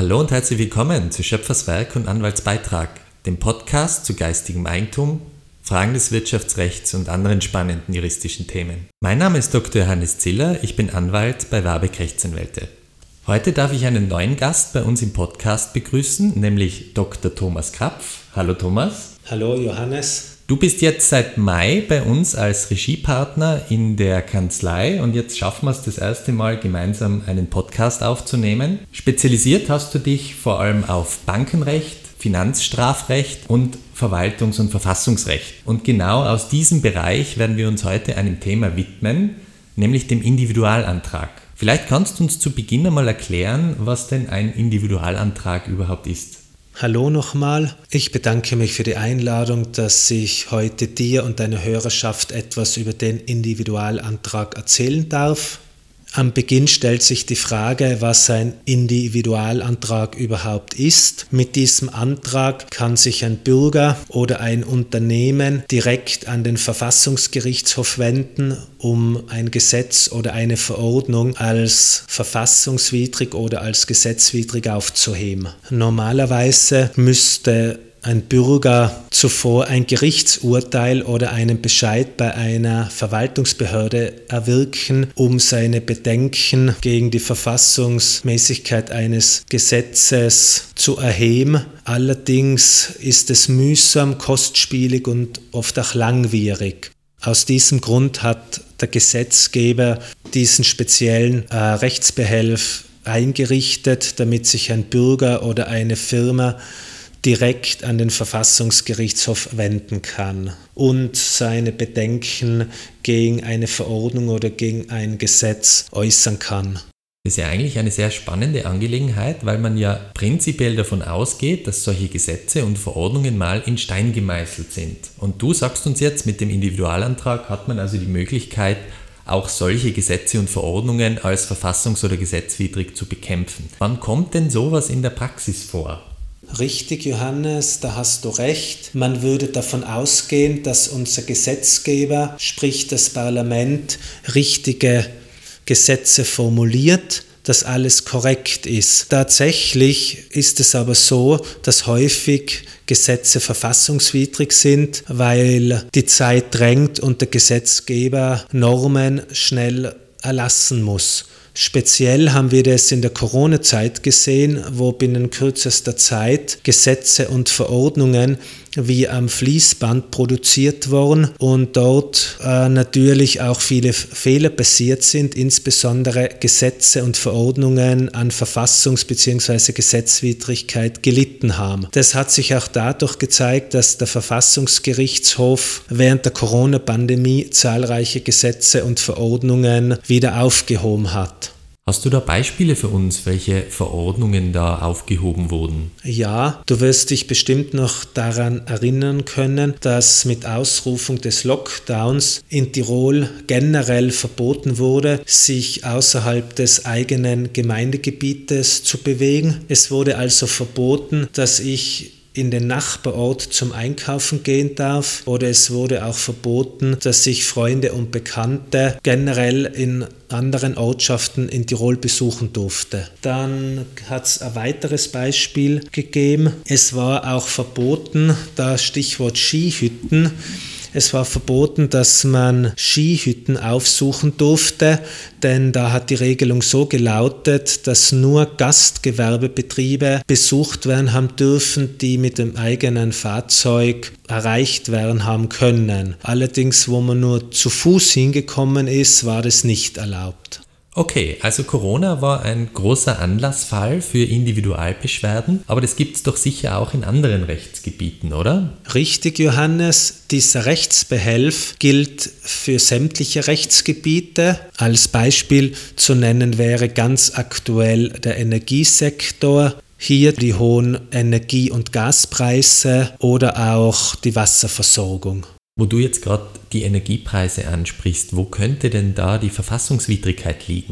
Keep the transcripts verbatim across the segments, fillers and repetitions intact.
Hallo und herzlich willkommen zu Schöpferswerk und Anwaltsbeitrag, dem Podcast zu geistigem Eigentum, Fragen des Wirtschaftsrechts und anderen spannenden juristischen Themen. Mein Name ist Doktor Johannes Ziller, ich bin Anwalt bei Warbeck Rechtsanwälte. Heute darf ich einen neuen Gast bei uns im Podcast begrüßen, nämlich Doktor Thomas Krapf. Hallo Thomas. Hallo Johannes. Du bist jetzt seit Mai bei uns als Regiepartner in der Kanzlei und jetzt schaffen wir es das erste Mal gemeinsam einen Podcast aufzunehmen. Spezialisiert hast du dich vor allem auf Bankenrecht, Finanzstrafrecht und Verwaltungs- und Verfassungsrecht. Und genau aus diesem Bereich werden wir uns heute einem Thema widmen, nämlich dem Individualantrag. Vielleicht kannst du uns zu Beginn einmal erklären, was denn ein Individualantrag überhaupt ist. Hallo nochmal. Ich bedanke mich für die Einladung, dass ich heute dir und deiner Hörerschaft etwas über den Individualantrag erzählen darf. Am Beginn stellt sich die Frage, was ein Individualantrag überhaupt ist. Mit diesem Antrag kann sich ein Bürger oder ein Unternehmen direkt an den Verfassungsgerichtshof wenden, um ein Gesetz oder eine Verordnung als verfassungswidrig oder als gesetzwidrig aufzuheben. Normalerweise müsste ein Bürger zuvor ein Gerichtsurteil oder einen Bescheid bei einer Verwaltungsbehörde erwirken, um seine Bedenken gegen die Verfassungsmäßigkeit eines Gesetzes zu erheben. Allerdings ist es mühsam, kostspielig und oft auch langwierig. Aus diesem Grund hat der Gesetzgeber diesen speziellen äh, Rechtsbehelf eingerichtet, damit sich ein Bürger oder eine Firma direkt an den Verfassungsgerichtshof wenden kann und seine Bedenken gegen eine Verordnung oder gegen ein Gesetz äußern kann. Das ist ja eigentlich eine sehr spannende Angelegenheit, weil man ja prinzipiell davon ausgeht, dass solche Gesetze und Verordnungen mal in Stein gemeißelt sind. Und du sagst uns jetzt, mit dem Individualantrag hat man also die Möglichkeit, auch solche Gesetze und Verordnungen als verfassungs- oder gesetzwidrig zu bekämpfen. Wann kommt denn sowas in der Praxis vor? Richtig, Johannes, da hast du recht. Man würde davon ausgehen, dass unser Gesetzgeber, sprich das Parlament, richtige Gesetze formuliert, dass alles korrekt ist. Tatsächlich ist es aber so, dass häufig Gesetze verfassungswidrig sind, weil die Zeit drängt und der Gesetzgeber Normen schnell erlassen muss. Speziell haben wir das in der Corona-Zeit gesehen, wo binnen kürzester Zeit Gesetze und Verordnungen wie am Fließband produziert wurden und dort äh, natürlich auch viele Fehler passiert sind, insbesondere Gesetze und Verordnungen an Verfassungs- bzw. Gesetzwidrigkeit gelitten haben. Das hat sich auch dadurch gezeigt, dass der Verfassungsgerichtshof während der Corona-Pandemie zahlreiche Gesetze und Verordnungen wieder aufgehoben hat. Hast du da Beispiele für uns, welche Verordnungen da aufgehoben wurden? Ja, du wirst dich bestimmt noch daran erinnern können, dass mit Ausrufung des Lockdowns in Tirol generell verboten wurde, sich außerhalb des eigenen Gemeindegebietes zu bewegen. Es wurde also verboten, dass ich in den Nachbarort zum Einkaufen gehen darf, oder es wurde auch verboten, dass ich Freunde und Bekannte generell in anderen Ortschaften in Tirol besuchen durfte. Dann hat es ein weiteres Beispiel gegeben. Es war auch verboten, das Stichwort Skihütten. Es war verboten, dass man Skihütten aufsuchen durfte, denn da hat die Regelung so gelautet, dass nur Gastgewerbebetriebe besucht werden haben dürfen, die mit dem eigenen Fahrzeug erreicht werden haben können. Allerdings, wo man nur zu Fuß hingekommen ist, war das nicht erlaubt. Okay, also Corona war ein großer Anlassfall für Individualbeschwerden, aber das gibt es doch sicher auch in anderen Rechtsgebieten, oder? Richtig, Johannes. Dieser Rechtsbehelf gilt für sämtliche Rechtsgebiete. Als Beispiel zu nennen wäre ganz aktuell der Energiesektor. Hier die hohen Energie- und Gaspreise oder auch die Wasserversorgung. Wo du jetzt gerade die Energiepreise ansprichst, wo könnte denn da die Verfassungswidrigkeit liegen?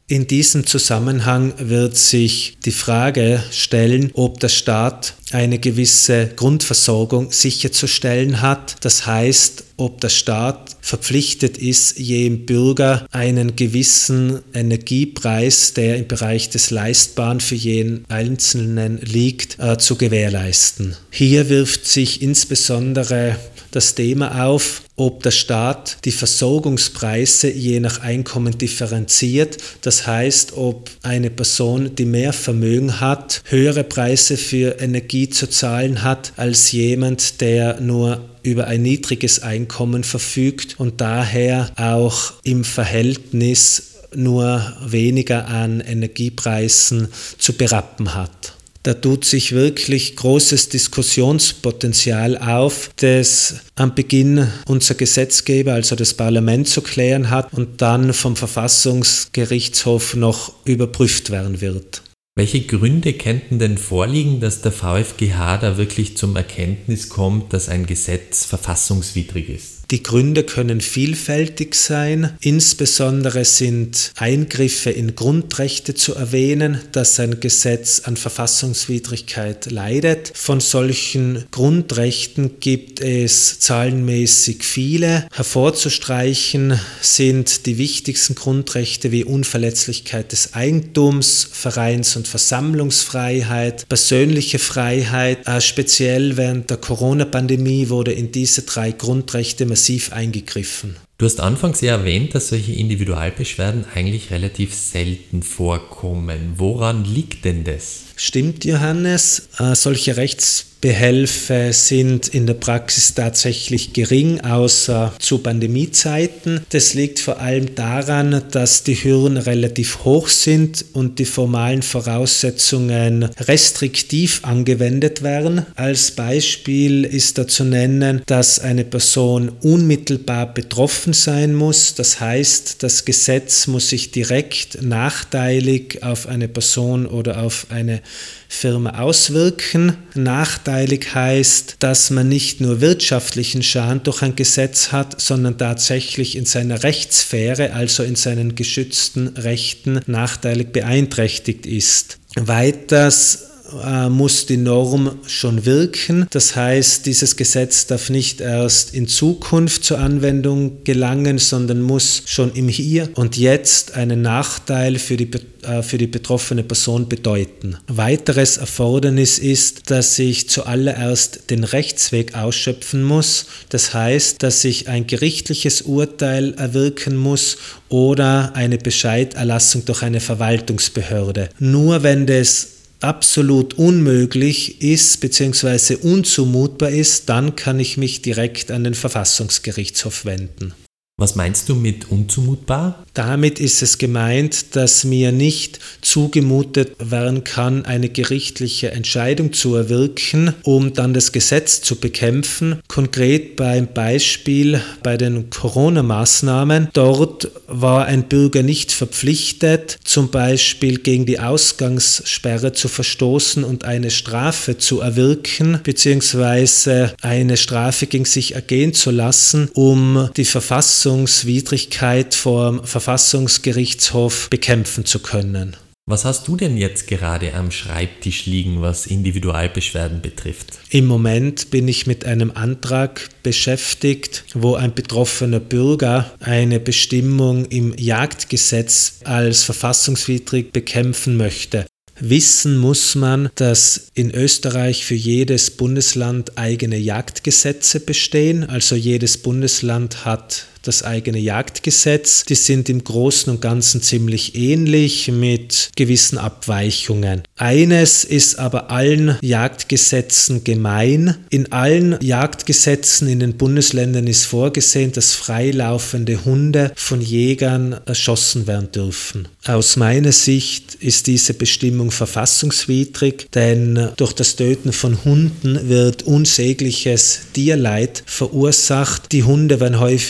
In diesem Zusammenhang wird sich die Frage stellen, ob der Staat eine gewisse Grundversorgung sicherzustellen hat. Das heißt, ob der Staat verpflichtet ist, jedem Bürger einen gewissen Energiepreis, der im Bereich des Leistbaren für jeden Einzelnen liegt, äh, zu gewährleisten. Hier wirft sich insbesondere das Thema auf, ob der Staat die Versorgungspreise je nach Einkommen differenziert. Das heißt, ob eine Person, die mehr Vermögen hat, höhere Preise für Energie zu zahlen hat, als jemand, der nur über ein niedriges Einkommen verfügt und daher auch im Verhältnis nur weniger an Energiepreisen zu berappen hat. Da tut sich wirklich großes Diskussionspotenzial auf, das am Beginn unser Gesetzgeber, also das Parlament, zu klären hat und dann vom Verfassungsgerichtshof noch überprüft werden wird. Welche Gründe könnten denn vorliegen, dass der VfGH da wirklich zum Erkenntnis kommt, dass ein Gesetz verfassungswidrig ist? Die Gründe können vielfältig sein. Insbesondere sind Eingriffe in Grundrechte zu erwähnen, dass ein Gesetz an Verfassungswidrigkeit leidet. Von solchen Grundrechten gibt es zahlenmäßig viele. Hervorzustreichen sind die wichtigsten Grundrechte wie Unverletzlichkeit des Eigentums, Vereins- und Versammlungsfreiheit, persönliche Freiheit. Speziell während der Corona-Pandemie wurde in diese drei Grundrechte massiv eingegriffen. Du hast anfangs ja erwähnt, dass solche Individualbeschwerden eigentlich relativ selten vorkommen. Woran liegt denn das? Stimmt, Johannes. Äh, solche Rechtsbehelfe sind in der Praxis tatsächlich gering, außer zu Pandemiezeiten. Das liegt vor allem daran, dass die Hürden relativ hoch sind und die formalen Voraussetzungen restriktiv angewendet werden. Als Beispiel ist da zu nennen, dass eine Person unmittelbar betroffen sein muss. Das heißt, das Gesetz muss sich direkt nachteilig auf eine Person oder auf eine Firma auswirken. Nachteilig heißt, dass man nicht nur wirtschaftlichen Schaden durch ein Gesetz hat, sondern tatsächlich in seiner Rechtssphäre, also in seinen geschützten Rechten, nachteilig beeinträchtigt ist. Weiters muss die Norm schon wirken. Das heißt, dieses Gesetz darf nicht erst in Zukunft zur Anwendung gelangen, sondern muss schon im Hier und Jetzt einen Nachteil für die, äh, für die betroffene Person bedeuten. Weiteres Erfordernis ist, dass ich zuallererst den Rechtsweg ausschöpfen muss. Das heißt, dass ich ein gerichtliches Urteil erwirken muss oder eine Bescheiderlassung durch eine Verwaltungsbehörde. Nur wenn das absolut unmöglich ist bzw. unzumutbar ist, dann kann ich mich direkt an den Verfassungsgerichtshof wenden. Was meinst du mit unzumutbar? Damit ist es gemeint, dass mir nicht zugemutet werden kann, eine gerichtliche Entscheidung zu erwirken, um dann das Gesetz zu bekämpfen. Konkret beim Beispiel bei den Corona-Maßnahmen. Dort war ein Bürger nicht verpflichtet, zum Beispiel gegen die Ausgangssperre zu verstoßen und eine Strafe zu erwirken, beziehungsweise eine Strafe gegen sich ergehen zu lassen, um die Verfassungswidrigkeit vor Verfassungsgerichtshof bekämpfen zu können. Was hast du denn jetzt gerade am Schreibtisch liegen, was Individualbeschwerden betrifft? Im Moment bin ich mit einem Antrag beschäftigt, wo ein betroffener Bürger eine Bestimmung im Jagdgesetz als verfassungswidrig bekämpfen möchte. Wissen muss man, dass in Österreich für jedes Bundesland eigene Jagdgesetze bestehen. Also jedes Bundesland hat das eigene Jagdgesetz. Die sind im Großen und Ganzen ziemlich ähnlich mit gewissen Abweichungen. Eines ist aber allen Jagdgesetzen gemein. In allen Jagdgesetzen in den Bundesländern ist vorgesehen, dass freilaufende Hunde von Jägern erschossen werden dürfen. Aus meiner Sicht ist diese Bestimmung verfassungswidrig, denn durch das Töten von Hunden wird unsägliches Tierleid verursacht. Die Hunde werden häufig nur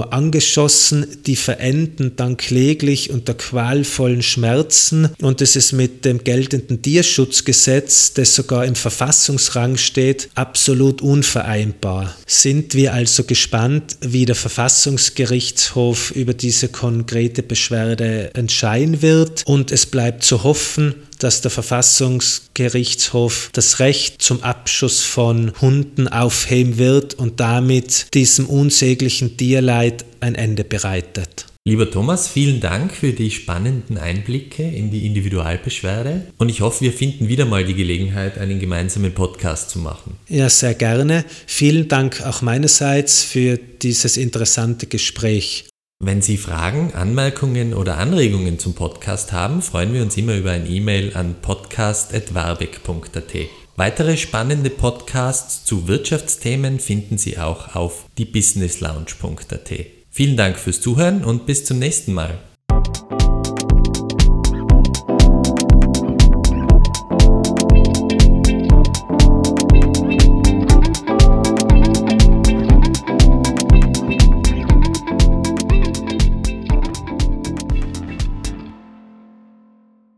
nur angeschossen, die verenden dann kläglich unter qualvollen Schmerzen und es ist mit dem geltenden Tierschutzgesetz, das sogar im Verfassungsrang steht, absolut unvereinbar. Sind wir also gespannt, wie der Verfassungsgerichtshof über diese konkrete Beschwerde entscheiden wird und es bleibt zu hoffen, dass der Verfassungsgerichtshof das Recht zum Abschuss von Hunden aufheben wird und damit diesem unsäglichen Tierleid ein Ende bereitet. Lieber Thomas, vielen Dank für die spannenden Einblicke in die Individualbeschwerde und ich hoffe, wir finden wieder mal die Gelegenheit, einen gemeinsamen Podcast zu machen. Ja, sehr gerne. Vielen Dank auch meinerseits für dieses interessante Gespräch. Wenn Sie Fragen, Anmerkungen oder Anregungen zum Podcast haben, freuen wir uns immer über ein E-Mail an podcast at warbeck punkt a t. Weitere spannende Podcasts zu Wirtschaftsthemen finden Sie auch auf die business lounge punkt a t. Vielen Dank fürs Zuhören und bis zum nächsten Mal.